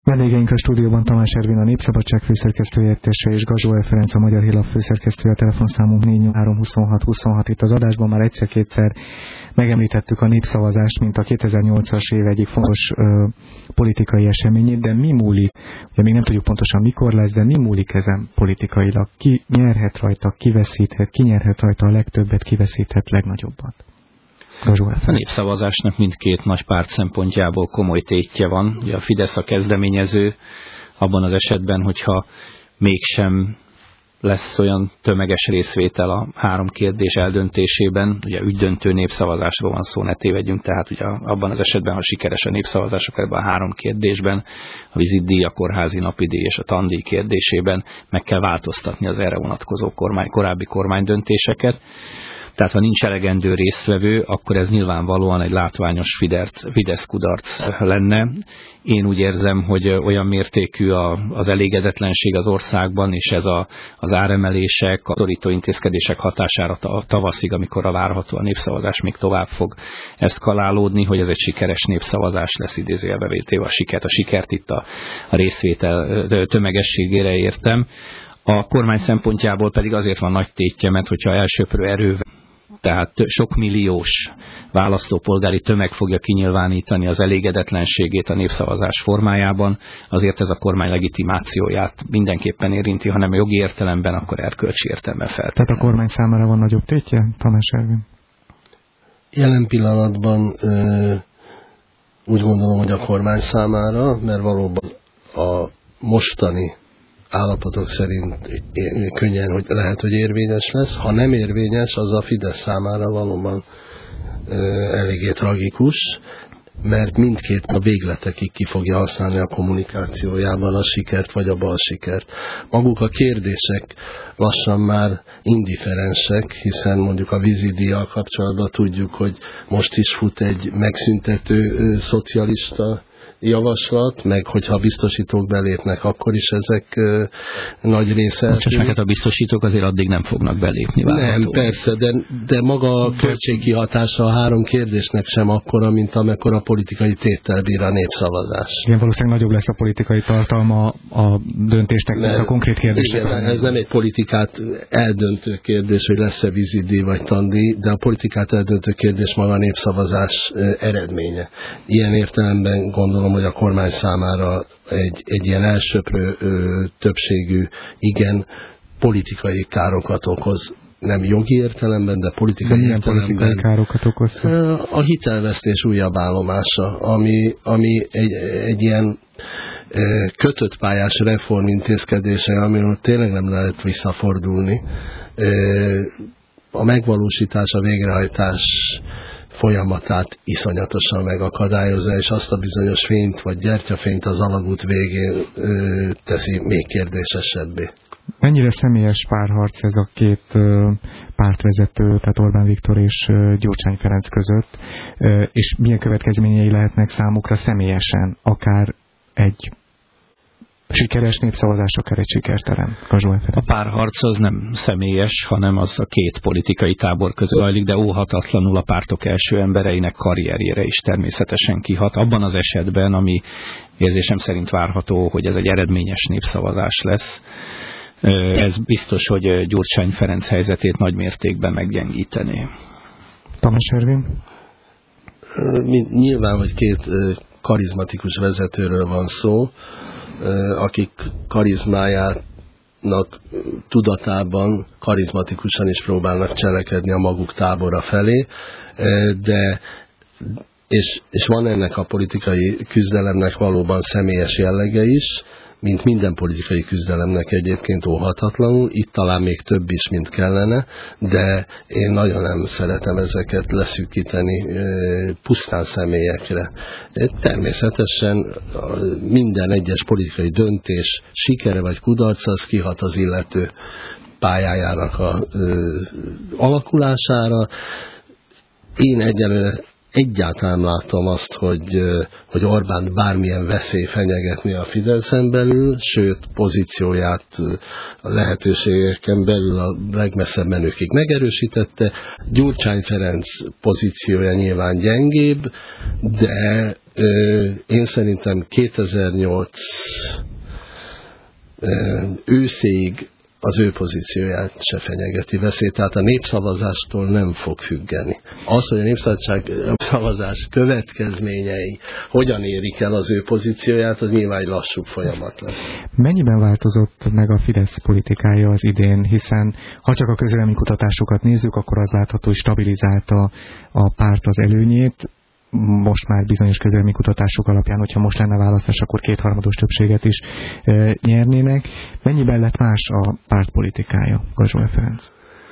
Vendégeink a stúdióban Tamás Ervin, a Népszabadság főszerkesztőhelyettese, és Gazsó Ferenc, a Magyar Hírlap főszerkesztője. A telefonszámunk 483 26 26. Itt az adásban már egyszer-kétszer megemlítettük a népszavazást, mint a 2008-as év egyik fontos politikai eseményét, de mi múlik, ugye még nem tudjuk pontosan mikor lesz, de mi múlik ezen politikailag? Ki nyerhet rajta, ki veszíthet, ki nyerhet rajta a legtöbbet, ki veszíthet legnagyobbat? A népszavazásnak mindkét nagy párt szempontjából komoly tétje van. Ugye a Fidesz a kezdeményező abban az esetben, hogyha mégsem lesz olyan tömeges részvétel a 3 kérdés eldöntésében, ugye ügydöntő népszavazásról van szó, ne tévedjünk, tehát ugye abban az esetben, ha sikeres a népszavazás, akkor ebben a 3 kérdésben, a vizitdíj, a kórházi napidíj és a tandíj kérdésében meg kell változtatni az erre vonatkozó korábbi kormánydöntéseket. Tehát ha nincs elegendő résztvevő, akkor ez nyilvánvalóan egy látványos Fidesz kudarc lenne. Én úgy érzem, hogy olyan mértékű az elégedetlenség az országban, és ez az áremelések, a szorító intézkedések hatására tavaszig, amikor a várható a népszavazás még tovább fog eszkalálódni, hogy ez egy sikeres népszavazás lesz, idézőjelbe véve a sikert itt a részvétel tömegességére értem. A kormány szempontjából pedig azért van nagy tétje, mert hogyha elsöprő erővel, tehát sok milliós választópolgári tömeg fogja kinyilvánítani az elégedetlenségét a népszavazás formájában, azért ez a kormány legitimációját mindenképpen érinti, hanem a jogi értelemben, akkor erkölcsi értelemben feltétlenül. Tehát a kormány számára van nagyobb tétje, Tamás Ervin? Jelen pillanatban úgy gondolom, hogy a kormány számára, mert valóban a mostani állapotok szerint könnyen, hogy lehet, hogy érvényes lesz. Ha nem érvényes, az a Fidesz számára valóban eléggé tragikus, mert mindkét a végletekig ki fogja használni a kommunikációjában a sikert vagy a bal sikert. Maguk a kérdések lassan már indiferensek, hiszen mondjuk a vízidíjjal kapcsolatban tudjuk, hogy most is fut egy megszüntető szocialista javaslat, meg hogyha biztosítók belépnek, akkor is ezek nagy része... Most neked a biztosítók azért addig nem fognak belépni. Nem, persze, de maga a költségkihatása a 3 kérdésnek sem akkora, mint amekkora politikai téttel bír a népszavazás. Igen, valószínűleg nagyobb lesz a politikai tartalma a döntésnek, mint a konkrét kérdések. Igen, ez nem egy politikát eldöntő kérdés, hogy lesz-e vízidíj vagy tandíj, de a politikát eldöntő kérdés maga a népszavazás eredménye. Ilyen értelemben gondolom, hogy a kormány számára egy ilyen elsöprő többségű, igen, politikai károkat okoz. Nem jogi értelemben, de politikai értelemben. Károkat okoz. A hitelvesztés újabb állomása, ami egy ilyen kötött pályás reformintézkedése, amiről tényleg nem lehet visszafordulni. A megvalósítás, a végrehajtás folyamatát iszonyatosan megakadályozza, és azt a bizonyos fényt vagy gyertyafényt az alagút végén teszi még kérdésesebbé. Mennyire személyes párharc ez a két pártvezető, tehát Orbán Viktor és Gyurcsány Ferenc között, és milyen következményei lehetnek számukra személyesen, akár egy sikeres népszavazás, akár egy sikertelen? A párharc az nem személyes, hanem az a két politikai tábor között zajlik, de óhatatlanul a pártok első embereinek karrierjére is természetesen kihat. Abban az esetben, ami érzésem szerint várható, hogy ez egy eredményes népszavazás lesz, ez biztos, hogy Gyurcsány Ferenc helyzetét nagy mértékben meggyengítené. Tamás Ervin? Nyilván, hogy két karizmatikus vezetőről van szó, akik karizmájának tudatában karizmatikusan is próbálnak cselekedni a maguk tábora felé, és van ennek a politikai küzdelemnek valóban személyes jellege is, mint minden politikai küzdelemnek egyébként óhatatlanul, itt talán még több is, mint kellene, de én nagyon nem szeretem ezeket leszűkíteni pusztán személyekre. Természetesen minden egyes politikai döntés sikere vagy kudarca, az kihat az illető pályájának alakulására. Én egyáltalán látom azt, hogy Orbán bármilyen veszély fenyegetni a Fideszen belül, sőt pozícióját a lehetőségeken belül a legmesszebb menőkig megerősítette. Gyurcsány Ferenc pozíciója nyilván gyengébb, de én szerintem 2008 őszéig az ő pozícióját se fenyegeti veszély, tehát a népszavazástól nem fog függeni. Az, hogy a népszavazás következményei hogyan érik el az ő pozícióját, az nyilván egy lassú folyamat lesz. Mennyiben változott meg a Fidesz politikája az idén, hiszen ha csak a közvéleménykutatásokat nézzük, akkor az látható, hogy stabilizálta a párt az előnyét. Most már bizonyos közvéleménykutatások alapján, hogyha most lenne választás, akkor 2/3 többséget is nyernének. Mennyiben lett más a pártpolitikája, Gazsó Ferenc?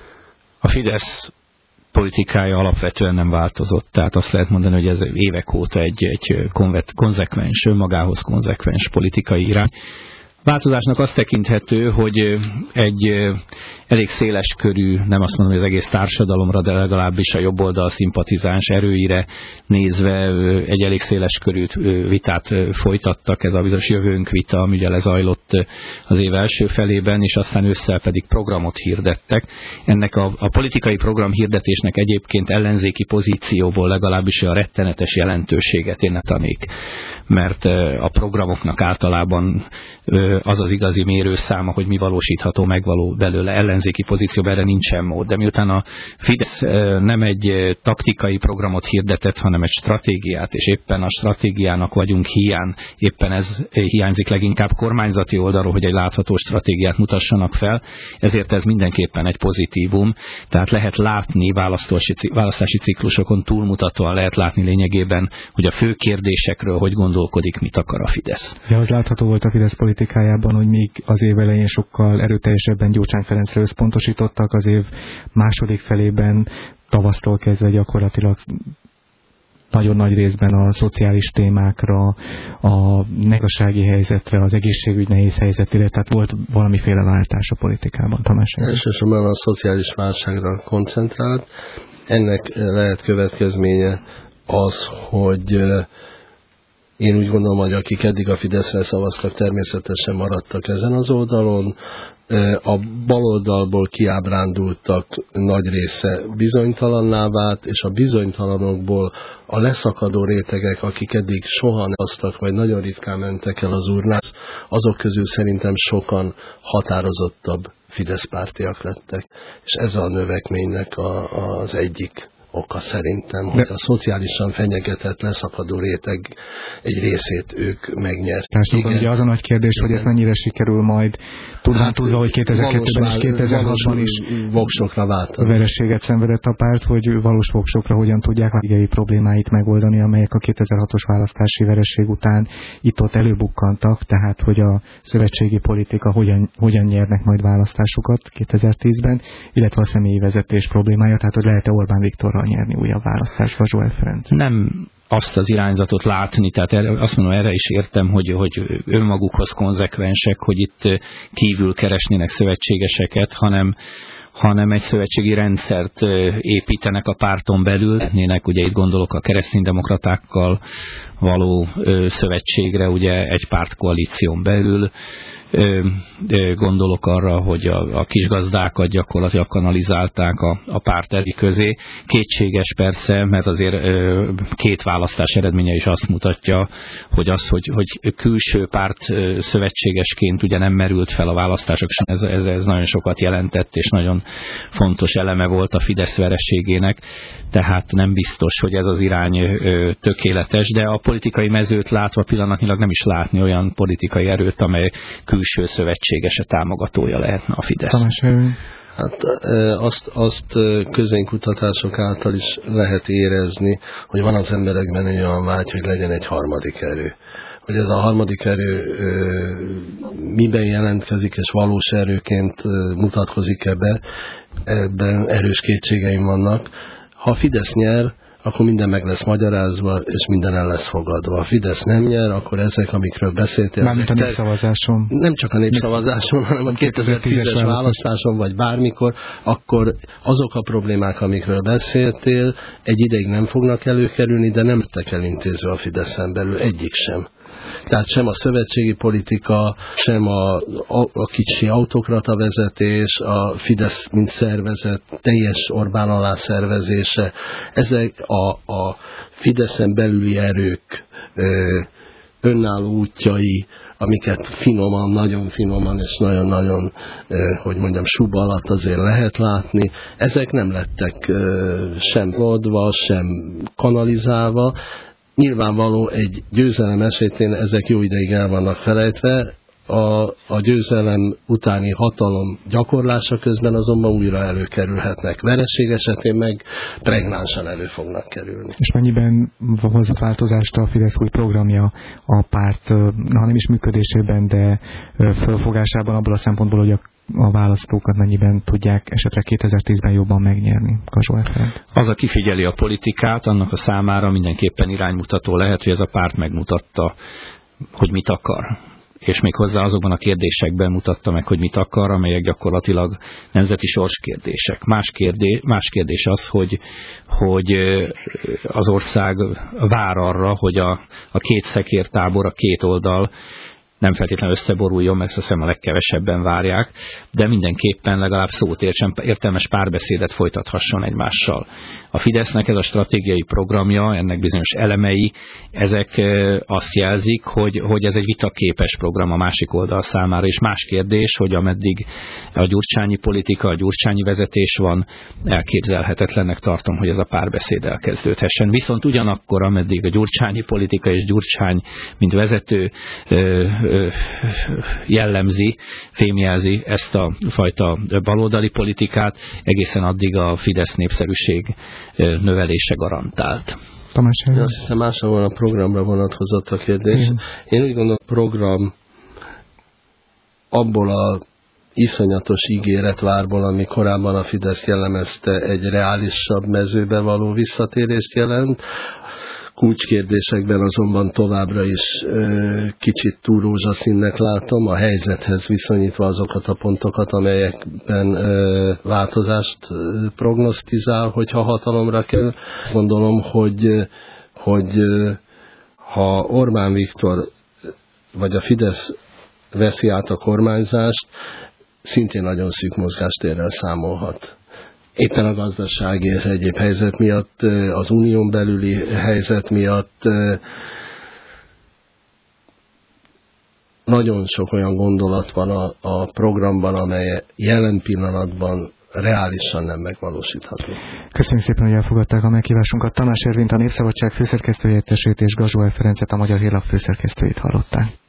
A Fidesz politikája alapvetően nem változott, tehát azt lehet mondani, hogy ez évek óta egy konzekvens, önmagához konzekvens politikai irány. Változásnak azt tekinthető, hogy egy elég széles körű, nem azt mondom, hogy az egész társadalomra, de legalábbis a jobboldal szimpatizáns erőire nézve egy elég széles körű vitát folytattak, ez a bizonyos jövőnk vita, ami ugye lezajlott az év első felében, és aztán ősszel pedig programot hirdettek. Ennek a politikai program hirdetésnek egyébként ellenzéki pozícióból legalábbis a rettenetes jelentőséget én ne tanék, mert a programoknak általában az az igazi mérőszáma, hogy mi valósítható meg belőle. Ellenzéki pozícióban erre nincsen mód. De miután a Fidesz nem egy taktikai programot hirdetett, hanem egy stratégiát, és éppen a stratégiának vagyunk hiány, éppen ez hiányzik leginkább kormányzati oldalról, hogy egy látható stratégiát mutassanak fel, ezért ez mindenképpen egy pozitívum. Tehát lehet látni választási ciklusokon túlmutatóan lehet látni lényegében, hogy a fő kérdésekről hogy gondolkodik, mit akar a Fidesz. Ja, az látható volt a Fidesz politikájában, hogy még az év elején sokkal erőteljesebben Gyurcsány Ferencre összpontosítottak, az év második felében tavasztól kezdve gyakorlatilag nagyon nagy részben a szociális témákra, a gazdasági helyzetre, az egészségügy nehéz helyzetére, tehát volt valamiféle váltás a politikában. Tamás? Elsősorban a szociális válságra koncentrált. Ennek lehet következménye az, hogy én úgy gondolom, hogy akik eddig a Fideszre szavaztak, természetesen maradtak ezen az oldalon. A baloldalból kiábrándultak nagy része bizonytalanná vált, és a bizonytalanokból a leszakadó rétegek, akik eddig soha nem szavaztak, vagy nagyon ritkán mentek el az urnához, azok közül szerintem sokan határozottabb Fidesz pártiak lettek. És ez a növekménynek az egyik oka szerintem, hogy a szociálisan fenyegetett leszakadó réteg egy részét ők megnyerték. Tehát ugye az a nagy kérdés, hogy ez mennyire sikerül majd, tudva, hogy 2002-ben és 2006-ban is voksokra váltani. Vereséget szenvedett a párt, hogy valós voksokra hogyan tudják a igei problémáit megoldani, amelyek a 2006-os választási vereség után itt-ott előbukkantak, tehát hogy a szövetségi politika hogyan nyernek majd választásokat 2010-ben, illetve a személyi vezetés problémája, tehát hogy lehet-e Orbán Viktorral nyerni újabb választásba, Zsoel Ferenc? Nem azt az irányzatot látni, tehát azt mondom, erre is értem, hogy önmagukhoz konzekvensek, hogy itt kívül keresnének szövetségeseket, hanem egy szövetségi rendszert építenek a párton belül. Ugye itt gondolok a kereszténydemokratákkal való szövetségre, ugye egy pártkoalíción belül. Gondolok arra, hogy a kisgazdákat gyakorlatilag kanalizálták a párt közé. Kétséges persze, mert azért két választás eredménye is azt mutatja, hogy hogy külső párt szövetségesként ugye nem merült fel a választások, ez nagyon sokat jelentett, és nagyon fontos eleme volt a Fidesz vereségének, tehát nem biztos, hogy ez az irány tökéletes, de a politikai mezőt látva pillanatnyilag nem is látni olyan politikai erőt, amely külső szövetségese támogatója lehetne a Fidesz. Tamás? Hát azt közvéleménykutatások által is lehet érezni, hogy van az emberekben egy olyan vágy, hogy legyen egy harmadik erő. Hogy ez a harmadik erő miben jelentkezik, és valós erőként mutatkozik ebben erős kétségeim vannak. Ha a Fidesz nyer, akkor minden meg lesz magyarázva, és minden el lesz fogadva. A Fidesz nem nyer, akkor ezek, amikről beszéltél... Mármint a népszavazáson. Nem csak a népszavazáson, hanem a 2010-es választáson, vagy bármikor, akkor azok a problémák, amikről beszéltél, egy ideig nem fognak előkerülni, de nem lettek elintézve a Fideszen belül, egyik sem. Tehát sem a szövetségi politika, sem a kicsi autokrata vezetés, a Fidesz mint szervezet teljes Orbán alá szervezése, ezek a Fideszen belüli erők önálló útjai, amiket finoman, nagyon finoman és nagyon-nagyon, hogy mondjam, suba alatt azért lehet látni, ezek nem lettek sem oldva, sem kanalizálva. Nyilvánvaló egy győzelem esetén ezek jó ideig el vannak felejtve, a győzelem utáni hatalom gyakorlása közben azonban újra előkerülhetnek. Vereség esetén meg pregnánsan elő fognak kerülni. És mennyiben hozott változást a Fidesz új programja a párt, ha nem is működésében, de fölfogásában abból a szempontból, hogy a választókat mennyiben tudják esetleg 2010-ben jobban megnyerni? Kazsó Efrend. Az, aki figyeli a politikát, annak a számára mindenképpen iránymutató lehet, hogy ez a párt megmutatta, hogy mit akar. És még hozzá azokban a kérdésekben mutatta meg, hogy mit akar, amelyek gyakorlatilag nemzeti sorskérdések. Más kérdés az, hogy az ország vár arra, hogy a két szekértábor, a két oldal nem feltétlenül összeboruljon, meg azt hiszem a legkevesebben várják, de mindenképpen legalább szót értsen, értelmes párbeszédet folytathasson egymással. A Fidesznek ez a stratégiai programja, ennek bizonyos elemei, ezek azt jelzik, hogy ez egy vitaképes program a másik oldal számára, és más kérdés, hogy ameddig a gyurcsányi politika, a gyurcsányi vezetés van, elképzelhetetlennek tartom, hogy ez a párbeszéd elkezdődhessen. Viszont ugyanakkor, ameddig a gyurcsányi politika és Gyurcsány, mint vezető jellemzi, fémjelzi ezt a fajta baloldali politikát, egészen addig a Fidesz népszerűség növelése garantált. Tamás, azt hiszem máshol a programra vonatkozott a kérdés. Én úgy gondolom, a program abból a iszonyatos ígéretvárból, ami korábban a Fidesz jellemezte, egy reálisabb mezőbe való visszatérést jelent. Kulcskérdésekben azonban továbbra is kicsit túl rózsaszínnek látom, a helyzethez viszonyítva azokat a pontokat, amelyekben változást prognosztizál, hogyha hatalomra kell. Gondolom, hogy ha Orbán Viktor vagy a Fidesz veszi át a kormányzást, szintén nagyon szűk mozgástérrel számolhat. Éppen a gazdasági és egyéb helyzet miatt, az unión belüli helyzet miatt nagyon sok olyan gondolat van a programban, amely jelen pillanatban reálisan nem megvalósítható. Köszönjük szépen, hogy elfogadták a meghívásunkat. Tamás Ervint, a Népszabadság főszerkesztőhelyettesét és Gazsó Ferencet, a Magyar Hírlap főszerkesztőjét hallották.